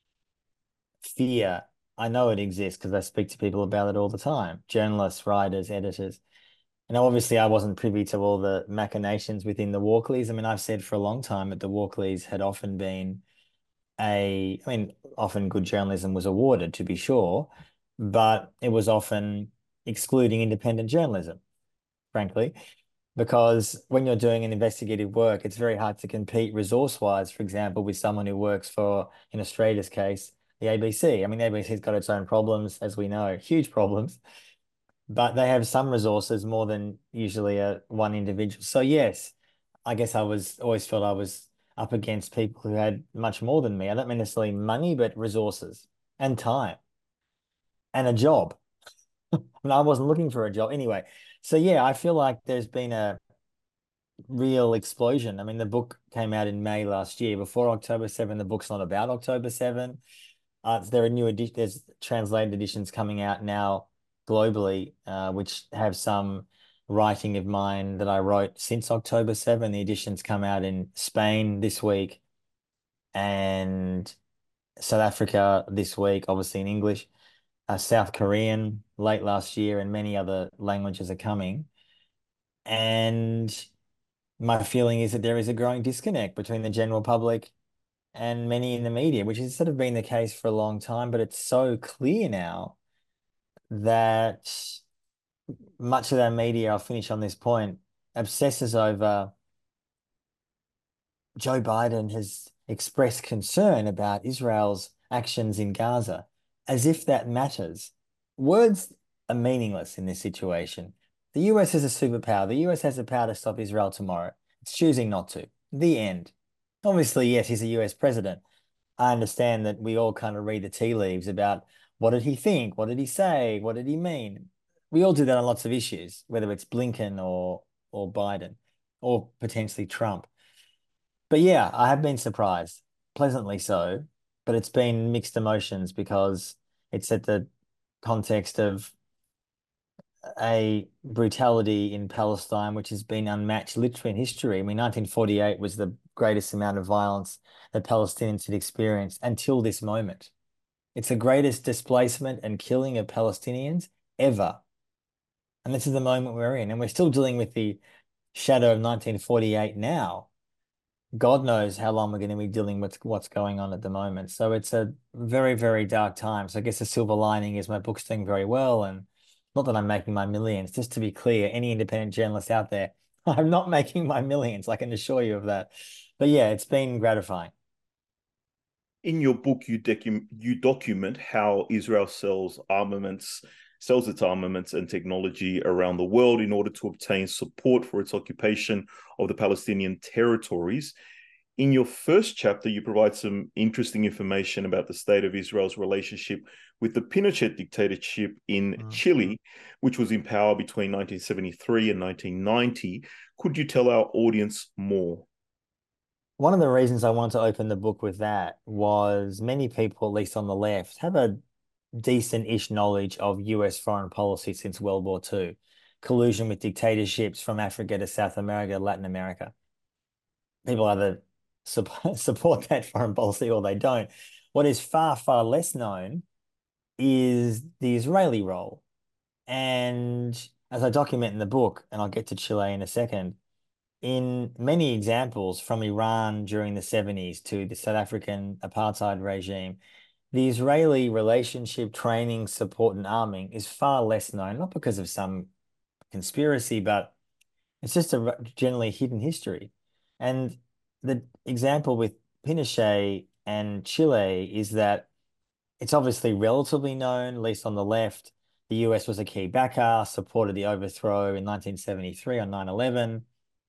C: fear. I know it exists because I speak to people about it all the time, journalists, writers, editors. And obviously I wasn't privy to all the machinations within the Walkleys. I mean, I've said for a long time that the Walkleys had often been a, I mean, often good journalism was awarded, to be sure, but it was often excluding independent journalism, frankly, because when you're doing an investigative work, it's very hard to compete resource-wise, for example, with someone who works for, in Australia's case, the A B C. I mean, the A B C's got its own problems, as we know, huge problems, but they have some resources more than usually a one individual. So yes, I guess I was always felt I was up against people who had much more than me. I don't mean necessarily money, but resources and time and a job. I mean, I wasn't looking for a job anyway. So yeah, I feel like there's been a real explosion. I mean, the book came out in May last year. Before October seventh, the book's not about October seventh. Uh, there are new editions, there's translated editions coming out now globally, uh, which have some writing of mine that I wrote since October seventh. The editions come out in Spain this week and South Africa this week, obviously in English, uh, South Korean late last year, and many other languages are coming. And my feeling is that there is a growing disconnect between the general public and many in the media, which has sort of been the case for a long time, but it's so clear now that much of that media, I'll finish on this point, obsesses over Joe Biden has expressed concern about Israel's actions in Gaza, as if that matters. Words are meaningless in this situation. The U S is a superpower. The U S has the power to stop Israel tomorrow. It's choosing not to. The end. Obviously, yes, he's a U S president. I understand that we all kind of read the tea leaves about what did he think? What did he say? What did he mean? We all do that on lots of issues, whether it's Blinken or or Biden or potentially Trump. But yeah, I have been surprised, pleasantly so, but it's been mixed emotions because it's at the context of a brutality in Palestine, which has been unmatched literally in history. I mean, nineteen forty-eight was the greatest amount of violence that Palestinians had experienced until this moment. It's the greatest displacement and killing of Palestinians ever. And this is the moment we're in. And we're still dealing with the shadow of nineteen forty-eight now. God knows how long we're going to be dealing with what's going on at the moment. So it's a very, very dark time. So I guess the silver lining is my book's doing very well. And not that I'm making my millions, just to be clear, any independent journalist out there, I'm not making my millions. I can assure you of that. But yeah, it's been gratifying.
A: In your book, you, docu- you document how Israel sells armaments, sells its armaments and technology around the world in order to obtain support for its occupation of the Palestinian territories. In your first chapter, you provide some interesting information about the state of Israel's relationship with the Pinochet dictatorship in mm-hmm. Chile, which was in power between nineteen seventy-three and nineteen ninety. Could you tell our audience more?
C: one of the reasons I wanted to open the book with that was many people, at least on the left, have a decent-ish knowledge of U S foreign policy since World War Two, collusion with dictatorships from Africa to South America, Latin America. People either support, support that foreign policy or they don't. What is far, far less known is the Israeli role. And as I document in the book, and I'll get to Chile in a second, in many examples from Iran during the seventies to the South African apartheid regime, the Israeli relationship, training, support, and arming is far less known, not because of some conspiracy, but it's just a generally hidden history. And the example with Pinochet and Chile is that it's obviously relatively known, at least on the left. The U S was a key backer, supported the overthrow in nineteen seventy-three on nine eleven,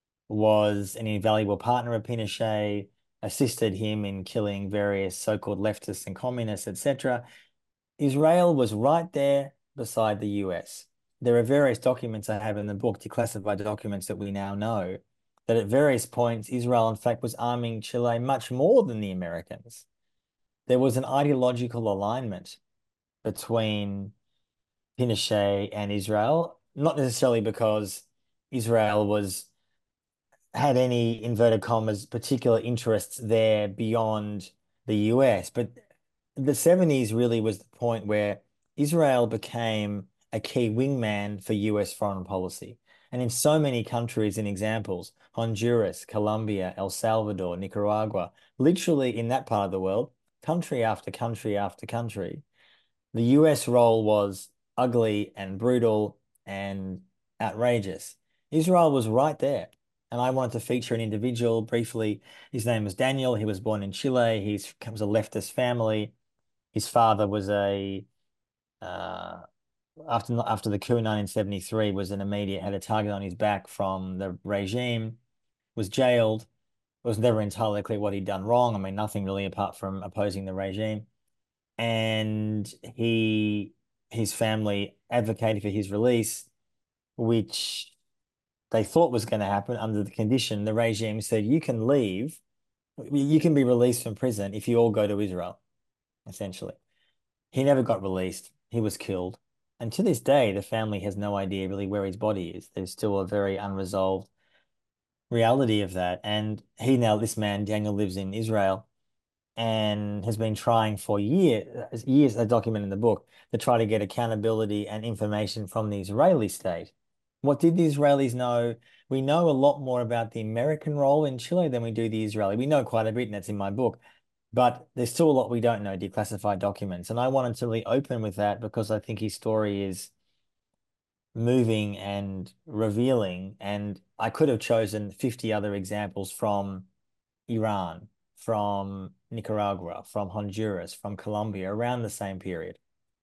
C: was an invaluable partner of Pinochet, assisted him in killing various so-called leftists and communists, et cetera. Israel was right there beside the U S. There are various documents I have in the book, declassified documents that we now know, that at various points, Israel, in fact, was arming Chile much more than the Americans. There was an ideological alignment between Pinochet and Israel, not necessarily because Israel was had any inverted commas particular interests there beyond the U S, but the seventies really was the point where Israel became a key wingman for U S foreign policy. And in so many countries and examples, Honduras, Colombia, El Salvador, Nicaragua, literally in that part of the world, country after country after country, the U S role was ugly and brutal and outrageous. Israel was right there. And I wanted to feature an individual briefly. His name was Daniel. He was born in Chile. He comes a leftist family. His father was a uh, after after the coup in nineteen seventy-three was an immediate had a target on his back from the regime. Was jailed. It was never entirely clear what he'd done wrong. I mean, nothing really apart from opposing the regime. And he his family advocated for his release, which they thought was going to happen under the condition the regime said you can leave, you can be released from prison if you all go to Israel, essentially. He never got released. He was killed. And to this day, the family has no idea really where his body is. There's still a very unresolved reality of that. And he now, this man, Daniel, lives in Israel and has been trying for years, years, I document in the book, to try to get accountability and information from the Israeli state. What did the Israelis know? We know a lot more about the American role in Chile than we do the Israeli. We know quite a bit, and that's in my book. But there's still a lot we don't know, declassified documents. And I wanted to really open with that because I think his story is moving and revealing. And I could have chosen fifty other examples from Iran, from Nicaragua, from Honduras, from Colombia around the same period.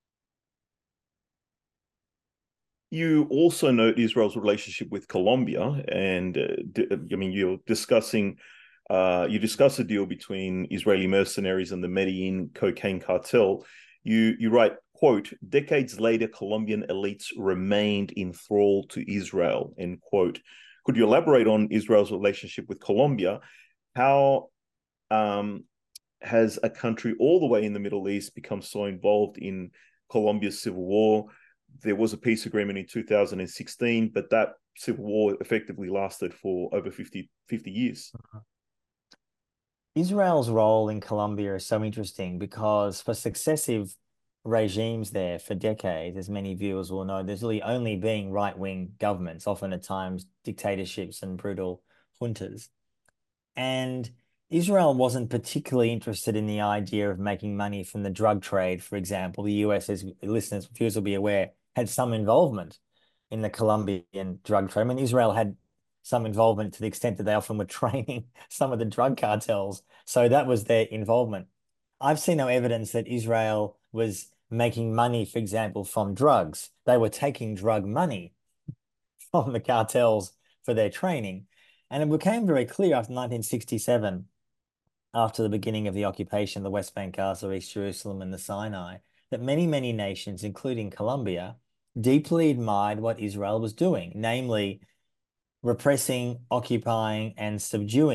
A: You also note Israel's relationship with Colombia, and uh, I mean, you're discussing, uh, you discuss a deal between Israeli mercenaries and the Medellin cocaine cartel. You you write, quote, decades later, Colombian elites remained enthralled to Israel, end quote. Could you elaborate on Israel's relationship with Colombia? How um, has a country all the way in the Middle East become so involved in Colombia's civil war? There was a peace agreement in two thousand sixteen, but that civil war effectively lasted for over fifty, fifty years.
C: Israel's role in Colombia is so interesting because for successive regimes there for decades, as many viewers will know, there's really only been right-wing governments, often at times dictatorships and brutal juntas. And Israel wasn't particularly interested in the idea of making money from the drug trade, for example. The U S, as listeners, viewers will be aware, had some involvement in the Colombian drug trade. I mean, Israel had some involvement to the extent that they often were training some of the drug cartels. So that was their involvement. I've seen no evidence that Israel was making money, for example, from drugs. They were taking drug money from the cartels for their training. And it became very clear after nineteen sixty-seven, after the beginning of the occupation of the West Bank, Gaza, East Jerusalem, and the Sinai, that many, many nations, including Colombia, deeply admired what Israel was doing, namely repressing, occupying, and subduing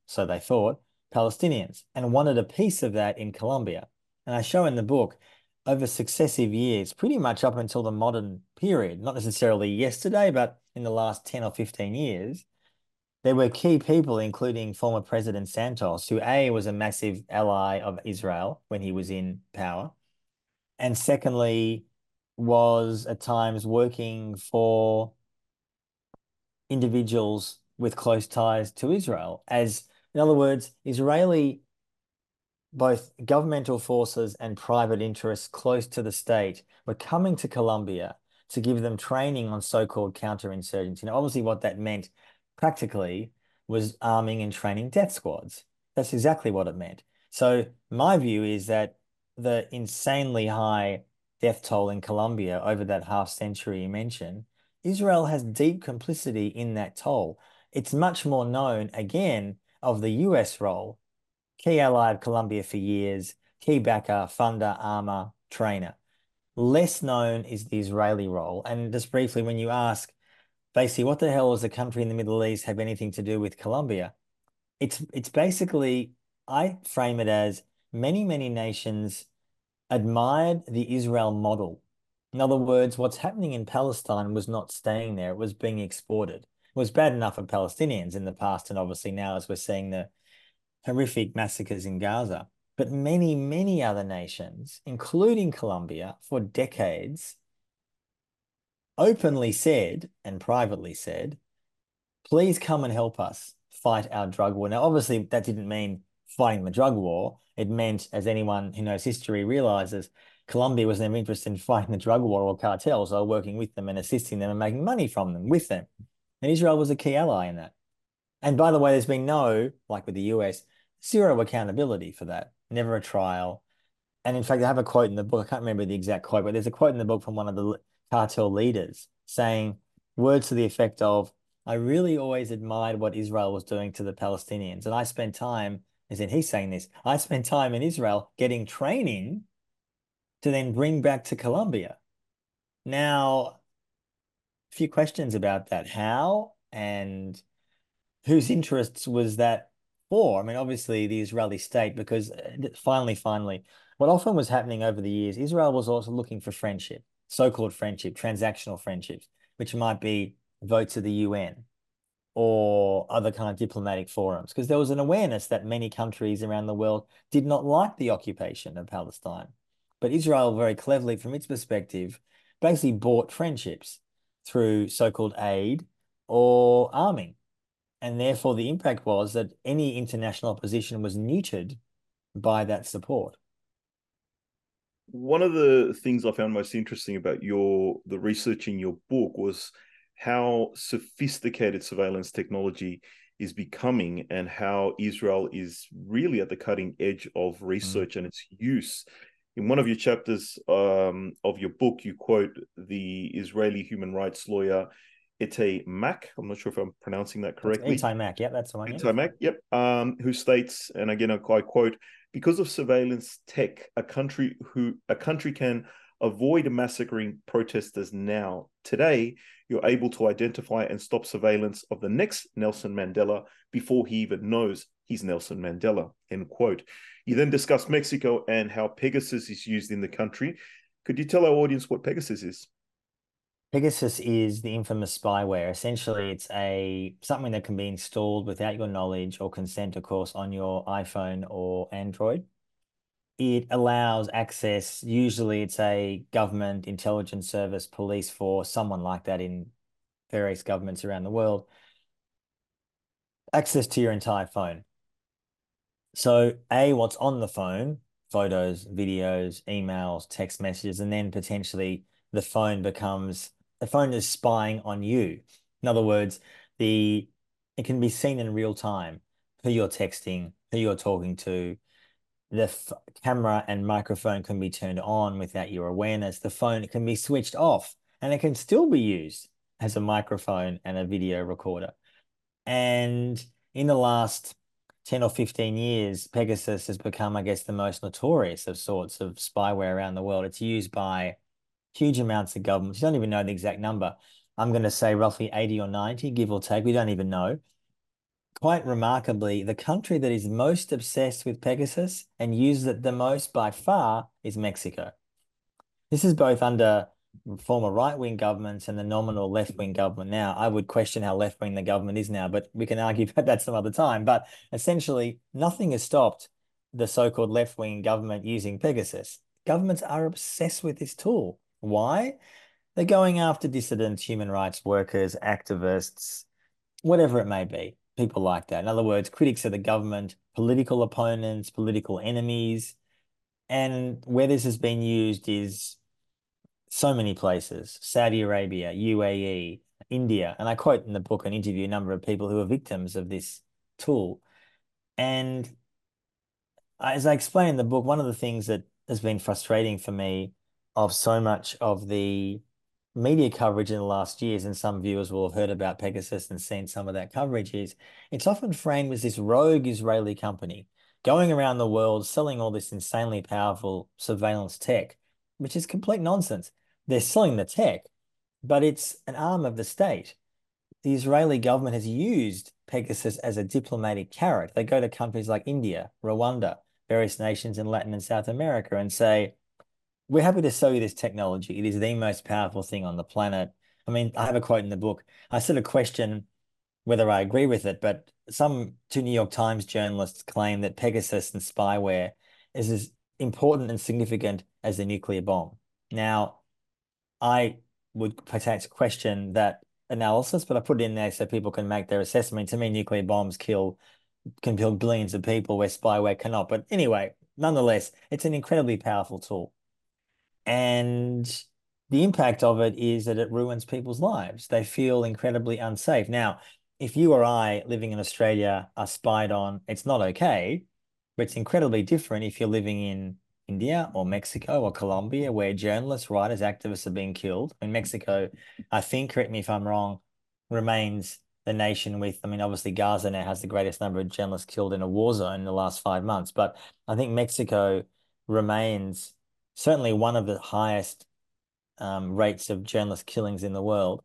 C: so they thought, Palestinians, and wanted a piece of that in Colombia. And I show in the book, over successive years, pretty much up until the modern period, not necessarily yesterday, but in the last ten or fifteen years, there were key people, including former President Santos, who A, was a massive ally of Israel when he was in power, and secondly, was at times working for individuals with close ties to Israel. As, in other words, Israeli, both governmental forces and private interests close to the state were coming to Colombia to give them training on so-called counterinsurgency. Now, obviously what that meant practically was arming and training death squads. That's exactly what it meant. So my view is that the insanely high death toll in Colombia over that half century you mentioned, Israel has deep complicity in that toll. It's much more known, again, of the U S role, key ally of Colombia for years, key backer, funder, armor, trainer. Less known is the Israeli role. And just briefly, when you ask, basically, what the hell does a country in the Middle East have anything to do with Colombia? It's, it's basically, I frame it as many, many nations admired the Israel model. In other words, what's happening in Palestine was not staying there, it was being exported. It was bad enough for Palestinians in the past, and obviously now as we're seeing the horrific massacres in Gaza. But many, many other nations, including Colombia, for decades, openly said and privately said, please come and help us fight our drug war. Now, obviously, that didn't mean fighting the drug war. It meant, as anyone who knows history realizes, Colombia was never interested in fighting the drug war or cartels or working with them and assisting them and making money from them with them. And Israel was a key ally in that. And by the way, there's been no, like with the U S, zero accountability for that, never a trial. And in fact, I have a quote in the book, I can't remember the exact quote, but there's a quote in the book from one of the cartel leaders saying words to the effect of, I really always admired what Israel was doing to the Palestinians. And I spent time, as in he's saying this, I spent time in Israel getting training to then bring back to Colombia. Now, a few questions about that. How and whose interests was that for? I mean, obviously the Israeli state, because finally, finally, what often was happening over the years, Israel was also looking for friendship, so-called friendship, transactional friendships, which might be votes of the U N or other kind of diplomatic forums, because there was an awareness that many countries around the world did not like the occupation of Palestine. But Israel, very cleverly, from its perspective, basically bought friendships through so-called aid or arming. And therefore, the impact was that any international opposition was neutered by that support.
A: One of the things I found most interesting about your the research in your book was how sophisticated surveillance technology is becoming and how Israel is really at the cutting edge of research mm. and its use. In one of your chapters um, of your book, you quote the Israeli human rights lawyer Itai Mack. I'm not sure if I'm pronouncing that correctly.
C: Itai Mack, yeah, that's the one.
A: Itai Mack, yep. Um, who states, and again I quote, because of surveillance tech, a country who a country can avoid massacring protesters now. Today, you're able to identify and stop surveillance of the next Nelson Mandela before he even knows he's Nelson Mandela, end quote. You then discuss Mexico and how Pegasus is used in the country. Could you tell our audience what Pegasus is?
C: Pegasus is the infamous spyware. Essentially, it's a something that can be installed without your knowledge or consent, of course, on your iPhone or Android. It allows access, usually it's a government intelligence service, police force, someone like that in various governments around the world, access to your entire phone. So A, what's on the phone, photos, videos, emails, text messages, and then potentially the phone becomes, the phone is spying on you. In other words, the it can be seen in real time, who you're texting, who you're talking to. The f camera and microphone can be turned on without your awareness. The phone can be switched off and it can still be used as a microphone and a video recorder. And in the last ten or fifteen years, Pegasus has become, I guess, the most notorious of sorts of spyware around the world. It's used by huge amounts of governments. You don't even know the exact number. I'm going to say roughly eighty or ninety, give or take. We don't even know. quite remarkably, the country that is most obsessed with Pegasus and uses it the most by far is Mexico. This is both under former right-wing governments and the nominal left-wing government now. I would question how left-wing the government is now, but we can argue about that some other time. But essentially, nothing has stopped the so-called left-wing government using Pegasus. Governments are obsessed with this tool. Why? They're going after dissidents, human rights workers, activists, whatever it may be, people like that. In other words, critics of the government, political opponents, political enemies. And where this has been used is so many places: Saudi Arabia, U A E, India. And I quote in the book and interview a number of people who are victims of this tool. And as I explain in the book, one of the things that has been frustrating for me of so much of the media coverage in the last years, and some viewers will have heard about Pegasus and seen some of that coverage, is it's often framed as this rogue Israeli company going around the world selling all this insanely powerful surveillance tech, which is complete nonsense. They're selling the tech, but it's an arm of the state. The Israeli government has used Pegasus as a diplomatic carrot. They go to countries like India, Rwanda, various nations in Latin and South America and say, we're happy to sell you this technology. It is the most powerful thing on the planet. I mean, I have a quote in the book. I sort of question whether I agree with it, but some two New York Times journalists claim that Pegasus and spyware is as important and significant as the nuclear bomb. Now, I would perhaps question that analysis, but I put it in there so people can make their assessment. To me, nuclear bombs kill can kill billions of people where spyware cannot. But anyway, nonetheless, it's an incredibly powerful tool. And the impact of it is that it ruins people's lives. They feel incredibly unsafe. Now, if you or I living in Australia are spied on, it's not okay, but it's incredibly different if you're living in India or Mexico or Colombia, where journalists, writers, activists are being killed. In Mexico, I think, correct me if I'm wrong, remains the nation with, I mean, obviously Gaza now has the greatest number of journalists killed in a war zone in the last five months, but I think Mexico remains certainly one of the highest um, rates of journalist killings in the world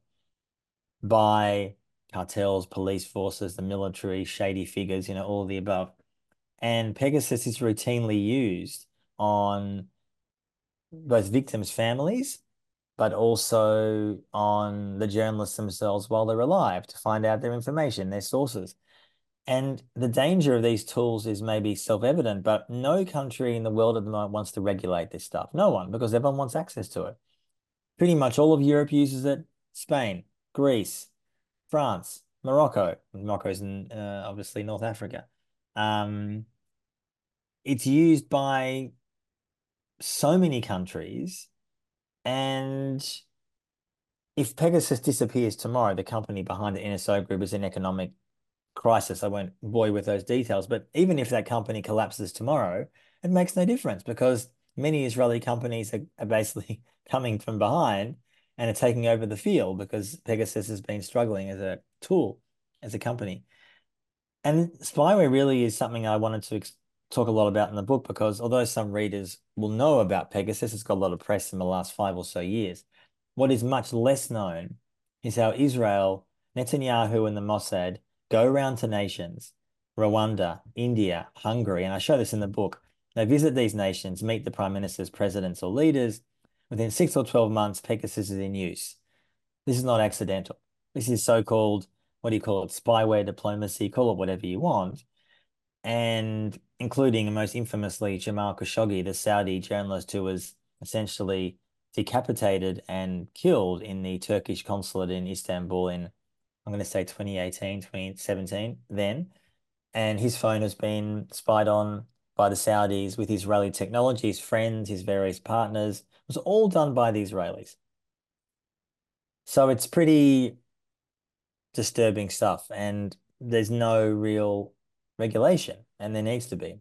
C: by cartels, police forces, the military, shady figures, you know, all of the above. And Pegasus is routinely used on both victims' families, but also on the journalists themselves while they're alive to find out their information, their sources. And the danger of these tools is maybe self-evident, but no country in the world at the moment wants to regulate this stuff. No one, because everyone wants access to it. Pretty much all of Europe uses it. Spain, Greece, France, Morocco. Morocco's in uh, obviously North Africa. Um, it's used by so many countries, and if Pegasus disappears tomorrow, the company behind the N S O Group is in economic crisis. I won't bore you with those details, but even if that company collapses tomorrow, it makes no difference because many Israeli companies are, are basically coming from behind and are taking over the field because Pegasus has been struggling as a tool, as a company. And spyware really is something I wanted to talk a lot about in the book because although some readers will know about Pegasus, it's got a lot of press in the last five or so years. What is much less known is how Israel, Netanyahu and the Mossad go around to nations, Rwanda, India, Hungary, and I show this in the book. They visit these nations, meet the prime ministers, presidents, or leaders. Within six or twelve months, Pegasus is in use. This is not accidental. This is so-called, what do you call it, spyware diplomacy, call it whatever you want. And including, most infamously, Jamal Khashoggi, the Saudi journalist who was essentially decapitated and killed in the Turkish consulate in Istanbul in, I'm going to say twenty eighteen, twenty seventeen then. And his phone has been spied on by the Saudis with Israeli technology, his friends, his various partners. It was all done by the Israelis. So it's pretty disturbing stuff. And there's no real regulation, and there needs to be.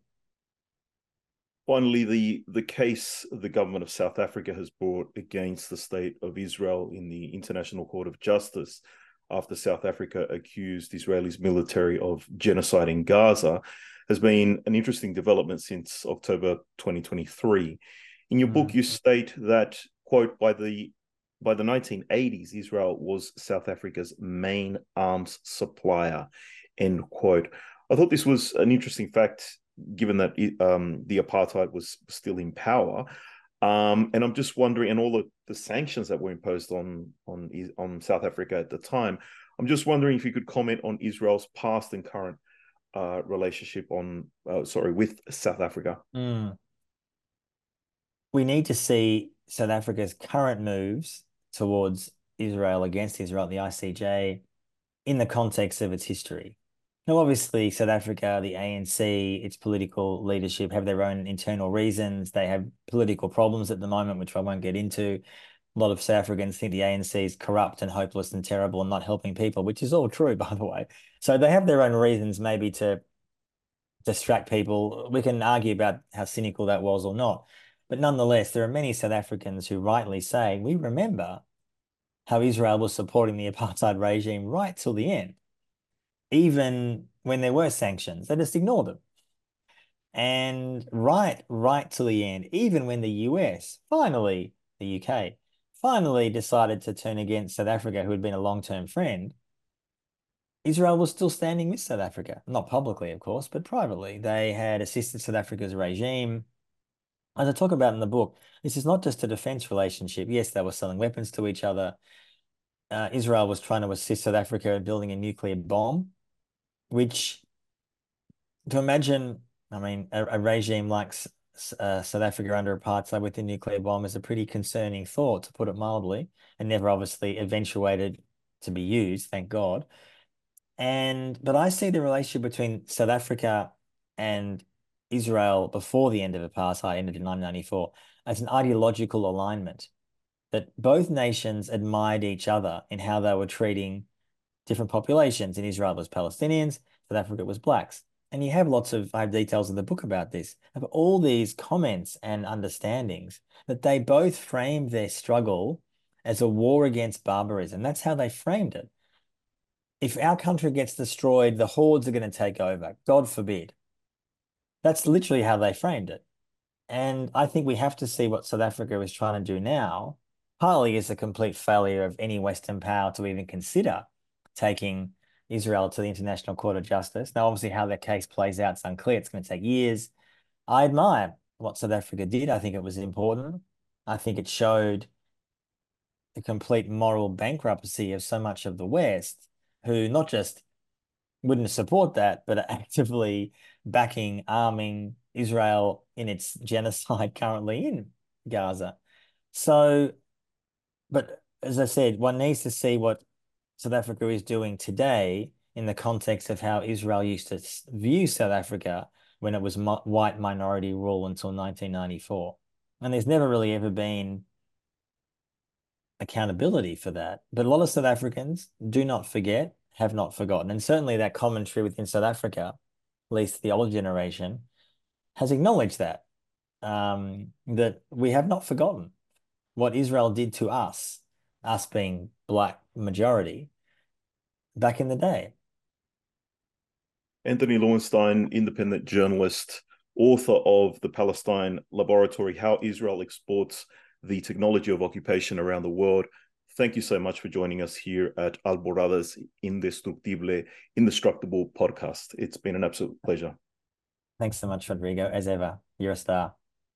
A: Finally, the, the case the government of South Africa has brought against the state of Israel in the International Court of Justice after South Africa accused Israel's military of genocide in Gaza has been an interesting development since October twenty twenty-three. In your mm. book, you state that, quote, by the by the nineteen eighties, Israel was South Africa's main arms supplier, end quote. I thought this was an interesting fact, given that um, the apartheid was still in power. Um, and I'm just wondering, and all the, the sanctions that were imposed on, on, on South Africa at the time, I'm just wondering if you could comment on Israel's past and current uh, relationship on, uh, sorry, with South Africa.
C: Mm. We need to see South Africa's current moves towards Israel, against Israel, the I C J, in the context of its history. Now, obviously, South Africa, the A N C, its political leadership have their own internal reasons. They have political problems at the moment, which I won't get into. A lot of South Africans think the A N C is corrupt and hopeless and terrible and not helping people, which is all true, by the way. So they have their own reasons maybe to distract people. We can argue about how cynical that was or not. But nonetheless, there are many South Africans who rightly say, we remember how Israel was supporting the apartheid regime right till the end. Even when there were sanctions, they just ignored them. And right, right till the end, even when the U S, finally, the U K, finally decided to turn against South Africa, who had been a long-term friend, Israel was still standing with South Africa. Not publicly, of course, but privately. They had assisted South Africa's regime. As I talk about in the book, this is not just a defense relationship. Yes, they were selling weapons to each other. Uh, Israel was trying to assist South Africa in building a nuclear bomb, which, to imagine, I mean, a, a regime like uh, South Africa under apartheid with a nuclear bomb is a pretty concerning thought, to put it mildly, and never obviously eventuated to be used, thank God. And but I see the relationship between South Africa and Israel before the end of apartheid, ended in nineteen ninety-four, as an ideological alignment, that both nations admired each other in how they were treating different populations. In Israel, it was Palestinians, South Africa was blacks. And you have lots of, I have details in the book about this, of all these comments and understandings that they both framed their struggle as a war against barbarism. That's how they framed it. If our country gets destroyed, the hordes are going to take over. God forbid. That's literally how they framed it. And I think we have to see what South Africa is trying to do now, partly is a complete failure of any Western power to even consider taking Israel to the International Court of Justice. Now, obviously, how that case plays out is unclear. It's going to take years. I admire what South Africa did. I think it was important. I think it showed the complete moral bankruptcy of so much of the West, who not just wouldn't support that, but are actively backing, arming Israel in its genocide currently in Gaza. So, but as I said, one needs to see what South Africa is doing today in the context of how Israel used to view South Africa when it was mo- white minority rule until nineteen ninety-four. And there's never really ever been accountability for that. But a lot of South Africans do not forget, have not forgotten. And certainly that commentary within South Africa, at least the older generation, has acknowledged that, um, that we have not forgotten what Israel did to us, us being black majority, back in the day.
A: Anthony Loewenstein, independent journalist, author of The Palestine Laboratory, How Israel Exports the Technology of Occupation Around the World. Thank you so much for joining us here at Alborada's Indestructible, Indestructible podcast. It's been an absolute pleasure.
C: Thanks so much, Rodrigo. As ever, you're a star.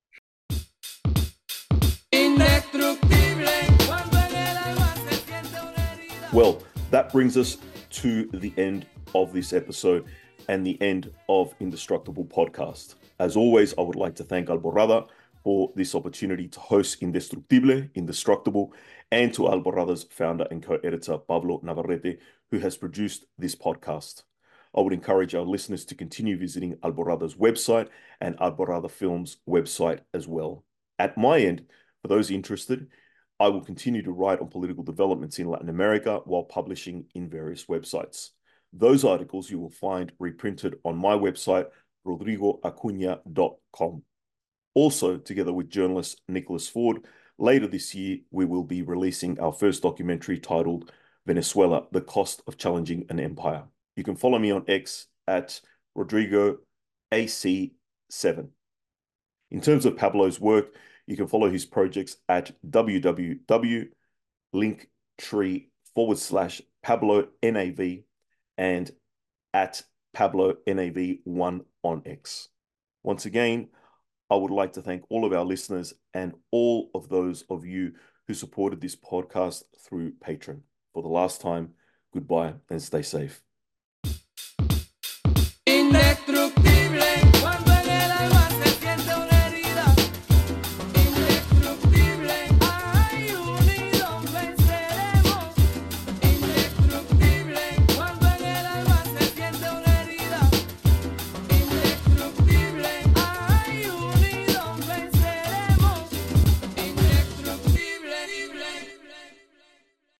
A: Well, that brings us to the end of this episode and the end of Indestructible podcast. As always, I would like to thank Alborada for this opportunity to host Indestructible, Indestructible, and to Alborada's founder and co-editor, Pablo Navarrete, who has produced this podcast. I would encourage our listeners to continue visiting Alborada's website and Alborada Films' website as well. At my end, for those interested, I will continue to write on political developments in Latin America while publishing in various websites. Those articles you will find reprinted on my website, rodrigo acuna dot com. Also, together with journalist Nicholas Ford, later this year, we will be releasing our first documentary titled Venezuela, The Cost of Challenging an Empire. You can follow me on X at Rodrigo A C seven. In terms of Pablo's work, you can follow his projects at www.linktree forward slash Pablo NAV and at Pablo N A V one on X. Once again, I would like to thank all of our listeners and all of those of you who supported this podcast through Patreon. For the last time, goodbye and stay safe.